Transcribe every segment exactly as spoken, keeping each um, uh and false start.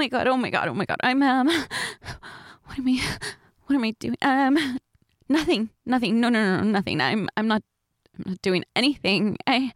God, oh my God, oh my God. I'm, um, what am I, what am I doing? Um, nothing, nothing. No, no, no, nothing. I'm, I'm not, I'm not doing anything. I,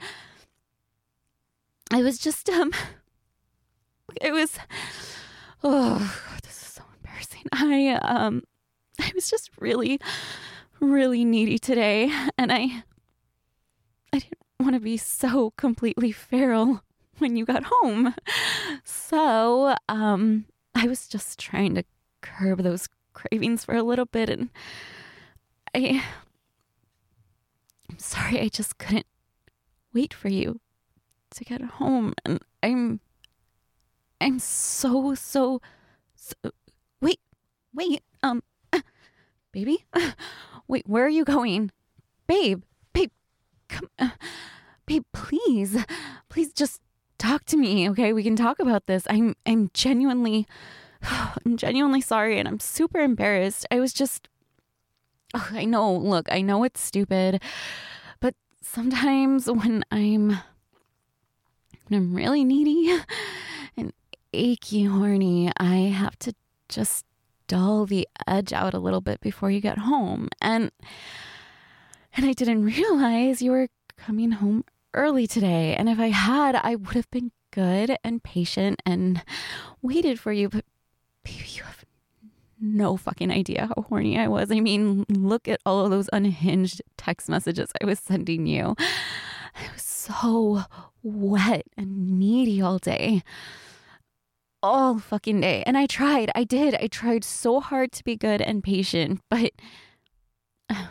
I was just, um, it was, oh, God, this is so embarrassing. I, um, I was just really, really needy today, and I, I didn't want to be so completely feral when you got home. So, um, I was just trying to curb those cravings for a little bit, and I, I'm sorry, I just couldn't wait for you to get home, and I'm, I'm so, so, so wait, wait, um, baby, wait, where are you going? Babe, babe, come, uh, babe, please, please just talk to me, okay? We can talk about this. I'm, I'm genuinely, I'm genuinely sorry, and I'm super embarrassed. I was just, oh, I know, look, I know it's stupid, but sometimes when I'm, when I'm really needy and achy horny, I have to just dull the edge out a little bit before you get home. And, and I didn't realize you were coming home early today. And if I had, I would have been good and patient and waited for you. But baby, you have no fucking idea how horny I was. I mean, look at all of those unhinged text messages I was sending you. I was so wet and needy all day. All fucking day. And I tried. I did. I tried so hard to be good and patient, but uh,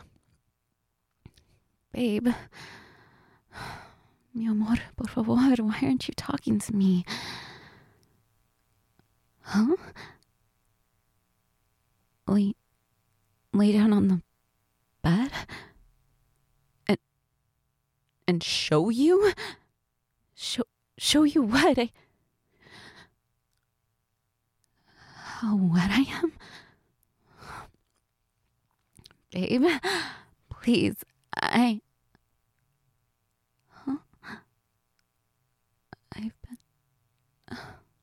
babe, mi amor, por favor, why aren't you talking to me? Huh? Lay, lay down on the bed? And, and show you? Show, show you what? I, how wet I am? Babe, please, I... Huh? I've been...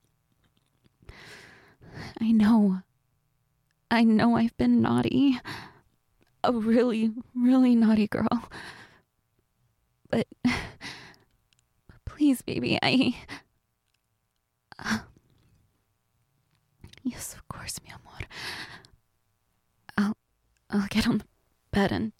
I know. I know I've been naughty. A really, really naughty girl. But... Please, baby, I... Uh, yes, of course, mi amor. I'll, I'll get on the bed and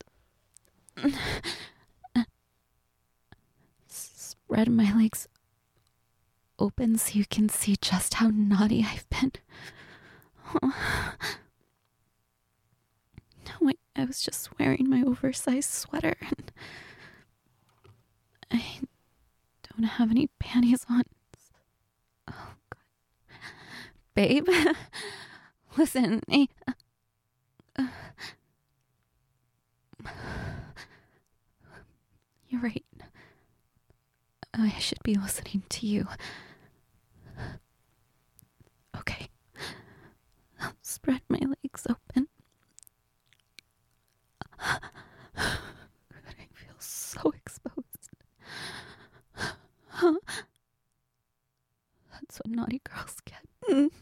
spread my legs open so you can see just how naughty I've been. Oh. No, I, I was just wearing my oversized sweater and I don't have any panties on. Oh, God. Babe, listen, I, uh, you're right. I should be listening to you. Okay. I'll spread my legs open. I feel so exposed. Huh? That's what naughty girls get.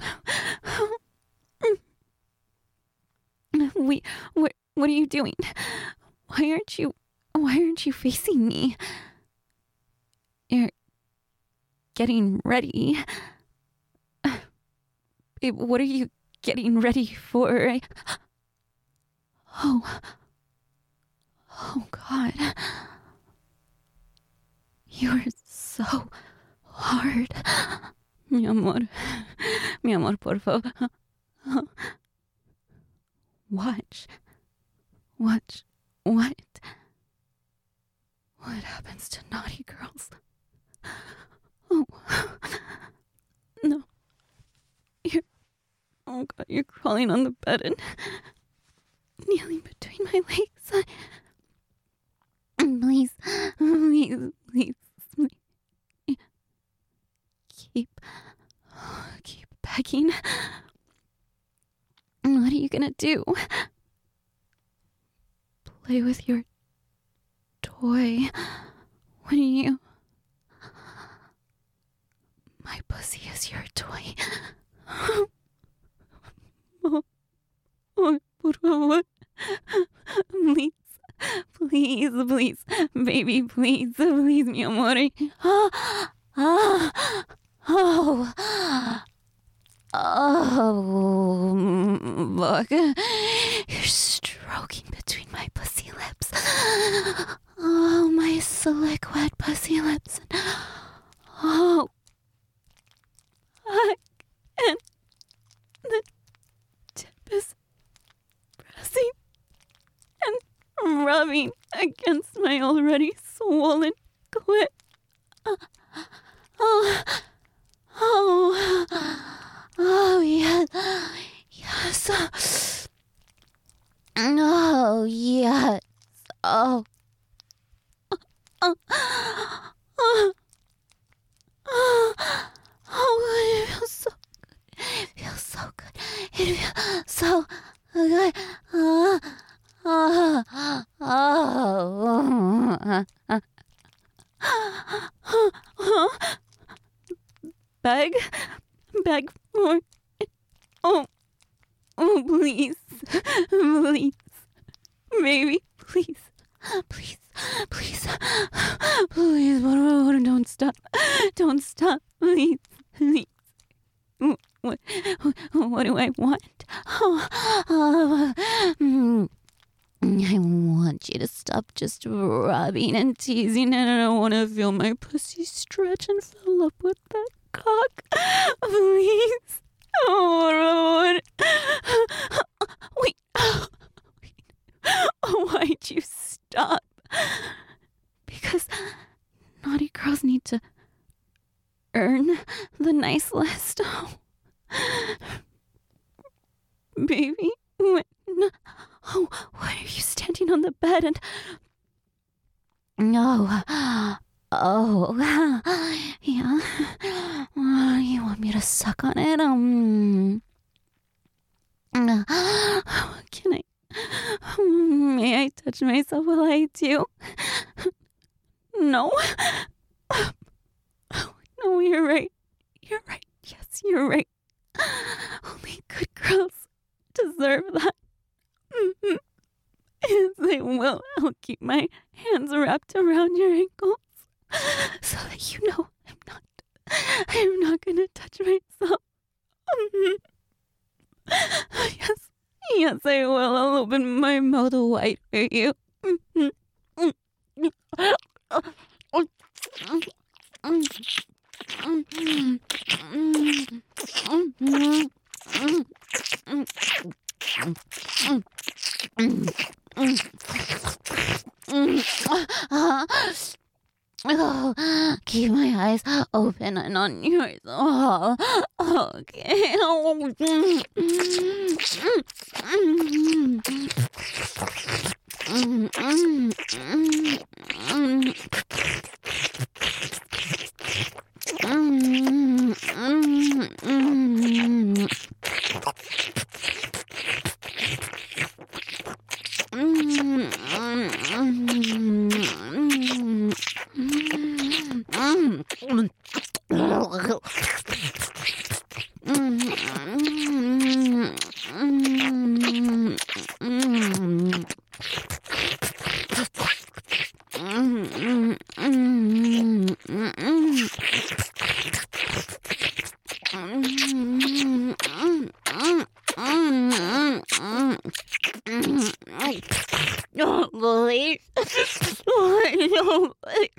Wait, what, what are you doing? Why aren't you, why aren't you facing me? You're getting ready. Babe, what are you getting ready for? I... Oh. Oh, God. You're so hard. Mi amor. Mi amor, por favor. Watch. Watch. What? What happens to naughty girls? Oh. No. You're... Oh, God, you're crawling on the bed and kneeling between my legs. I... Please, please, please, please. Keep, keep begging. What are you gonna do? Play with your toy? What are you... My pussy is your toy. Oh, oh, por favor. Please, please, please, baby, please, please, mi amor. Oh, oh, oh, oh, look, you're stroking between my pussy lips. Oh, my slick, wet pussy lips. Oh, I and the tip is pressing and rubbing against my already swollen clit. Uh, oh, oh, oh, yes, yes. Oh, yes. Oh, oh, oh, oh, oh, it feels so good. It feels so good. It feels so good. Uh, oh, oh, oh, oh. Beg, beg for it. Oh, oh, please, please, baby, please, please, please, please, don't stop, don't stop, please, please. What, what do I want? Oh, oh, mm, I want you to stop just rubbing and teasing, and I want to feel my pussy stretch and fill up with that cock. Please. Oh, wait. Wait. Why'd you stop? Because naughty girls need to earn the nice list. Oh. Baby, what? No. Oh, why are you standing on the bed and... No. Oh, yeah. Oh, you want me to suck on it? Um, can I? May I touch myself while I do? No. No, you're right. You're right. Yes, you're right. Only good girls deserve that. Mm-hmm. Yes, they will. I'll keep my hands wrapped around your ankles so that you know I'm not. I'm not gonna touch myself. Mm-hmm. Yes, yes, I will. I'll open my mouth wide for you. Mm-hmm. Oh, keep my eyes open and on yours. Oh, okay. Don't believe. I don't believe.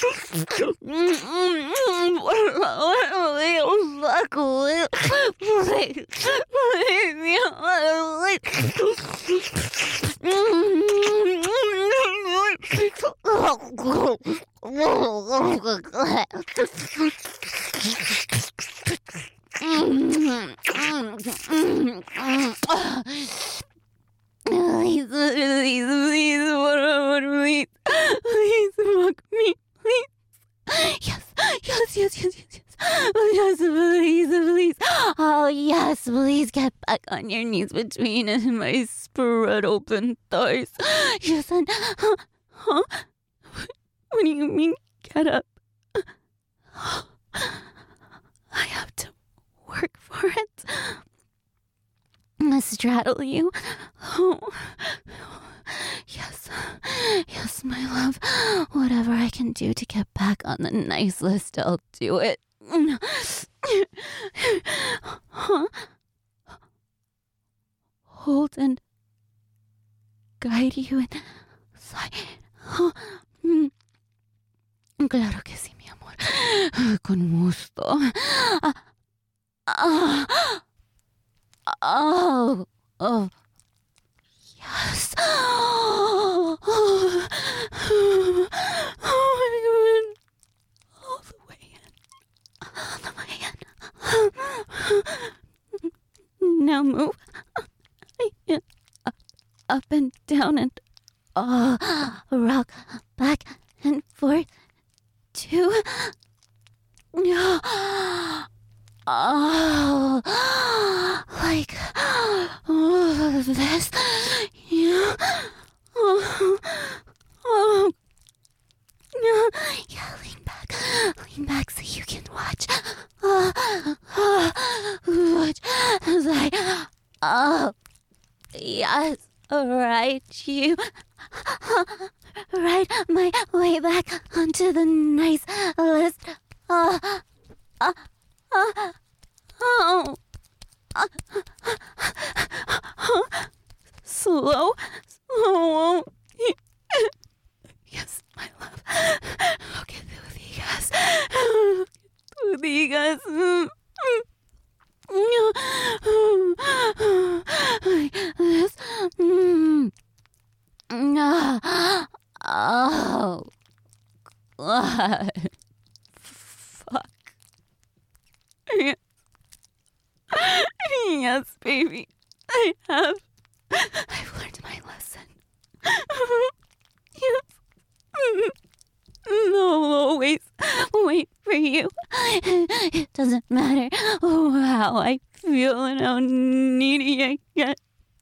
Please, please, Please, please, please, please, please, fuck me, please. Yes, yes, yes, yes, yes, yes. Yes, please, please. Oh, yes, please get back on your knees between my spread open thighs. Yes, and, huh? huh? What do you mean, get up? I have to work for it. Straddle you. Oh, yes, yes, my love. Whatever I can do to get back on the nice list, I'll do it. Huh? Hold and guide you inside. Oh, mm. Claro que sí, mi amor. Con gusto. Ah, ah, oh, oh, yes. Oh, oh, oh my God. All the way in. All the way in. Now move. Up and down and uh, rock back and forth to oh, like oh, this, yeah, oh, oh, yeah, lean back, lean back so you can watch, uh, uh, watch as I, oh, yes, right, you. Right my way back onto the nice list. Uh, uh, uh, oh. Uh, uh, slow, slow. Yes, my love. Look at Ludigas. Ludigas. This. Mm. Oh, God. Fuck. Yes, baby. I have. I've learned my lesson. Yes. No, always wait for you. It doesn't matter how I feel and how needy I get.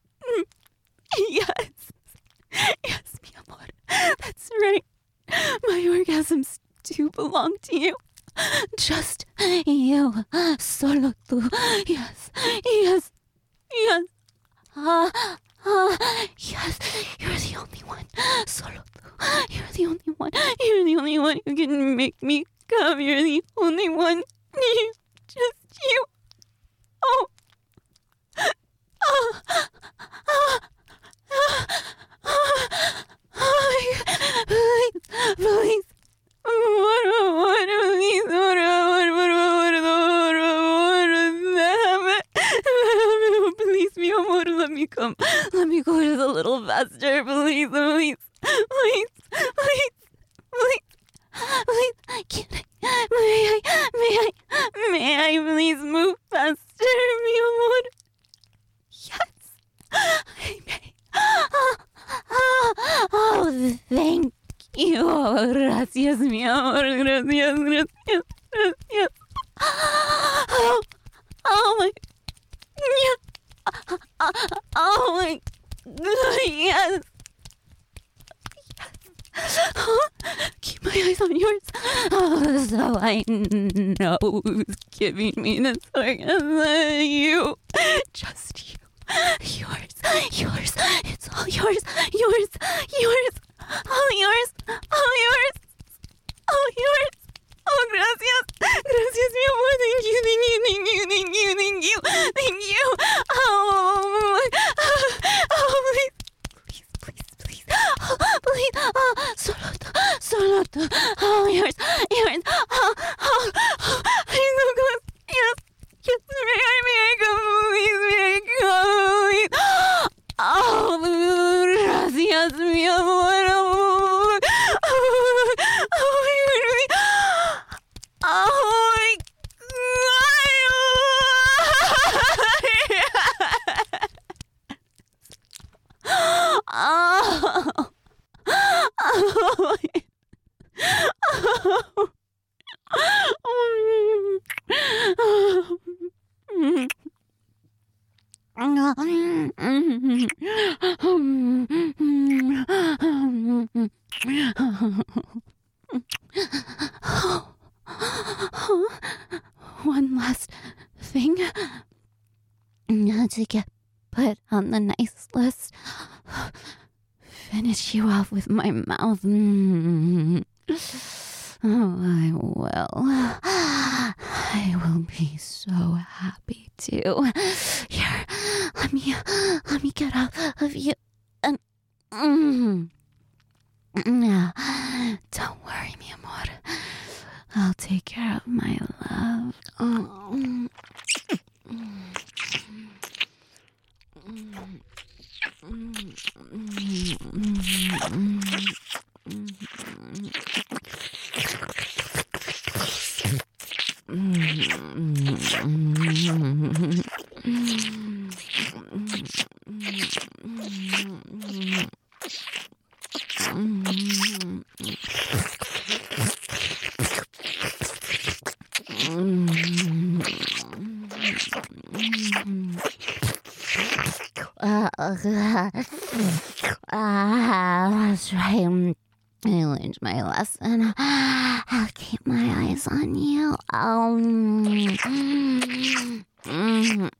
Yes. Yes, mi amor. That's right. My orgasms do belong to you. Just you. Solo tú. Yes. Yes. Yes. Uh, uh, yes. You're the only one. Solo tú. You're the only one. You're the only one who can make me come. You're the only one. Just you. Oh. Oh. Oh. Oh. Oh, please, please, what, what, please, what, what, what, what, what, please, mi amor, let me come, let me go just a little faster, please, please, please, please, please, please, can I, may I, may I, may I please move faster, mi amor? Yes, I may. Oh, oh, oh, thank you. Gracias, mi amor. Gracias, gracias, gracias. Oh, oh my. Oh my God, yes. Yes. Oh, keep my eyes on yours. Oh, so I know who's giving me this orgasm. You. Just you. Yours, yours, it's all yours, yours, yours, all yours, all yours, all yours. Oh, gracias, gracias, mi amor. Thank you, thank you, thank you, thank you, thank you, thank you. Oh, oh, please, please, please, please, oh, please, oh, solo tú, solo tú, oh, yours, yours, oh, oh, oh, I'm so close, yes. Yes, may I, may I come, please, may I come, please. Oh, gracias, mi amor. Oh, oh, oh, my God. Oh, my God. Oh, one last thing to get put on the nice list. Finish you off with my mouth. Mm. Oh, I will. I will be so happy to. Here, let me, let me get off of you. And, mm. Don't worry, mi amor. I'll take care of my love. Oh. Ah, that's right. I learned my lesson. I'll keep my eyes on you. Um, mm,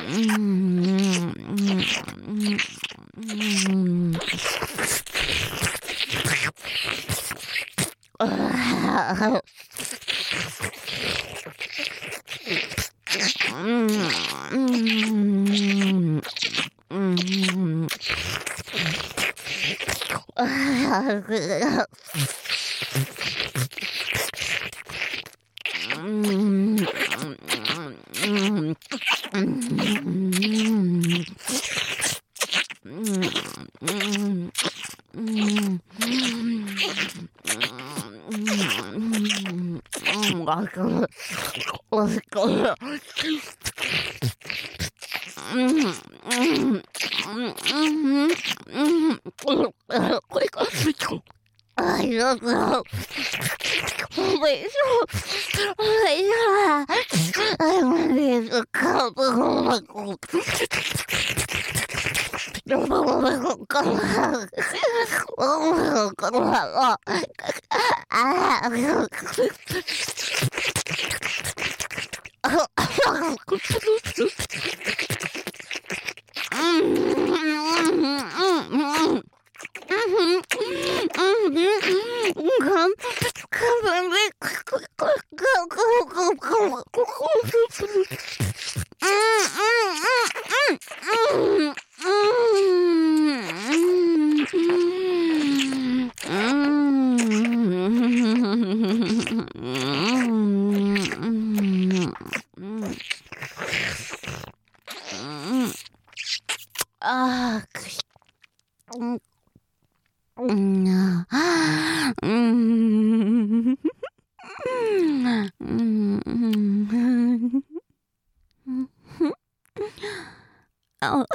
Oh.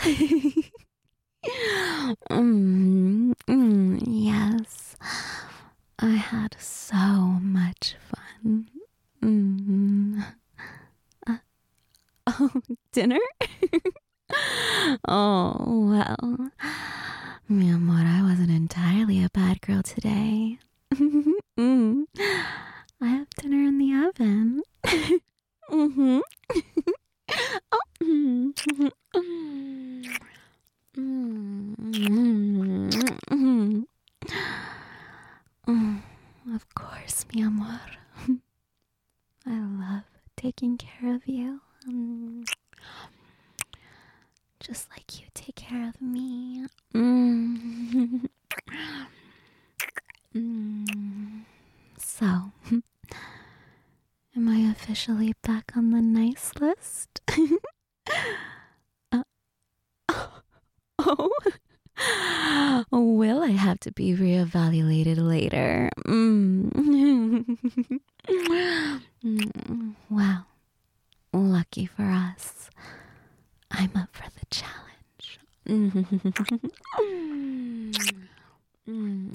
mm, mm, yes, I had so much fun. Mm. Uh, oh, dinner? Oh, well, mi amor, I wasn't entirely a bad girl today. mm. I have dinner in the oven. mm-hmm. oh. mm-hmm. Mm-hmm. Mm, of course, mi amor. I love taking care of you. Mm. Just like you take care of me. Mm. mm. So, am I officially back on the nice list? uh, oh. Will I have to be reevaluated later? Mm. Wow. Lucky for us. I'm up for the challenge.